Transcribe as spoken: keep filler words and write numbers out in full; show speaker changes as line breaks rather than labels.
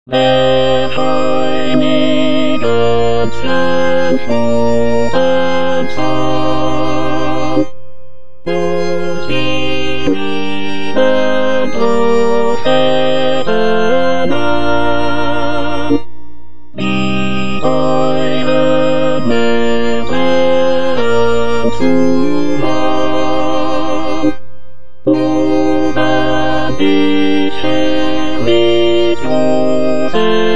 为海你的天赋恩宠，不及你们都非的能，你爱人美会触摸，不把一切离。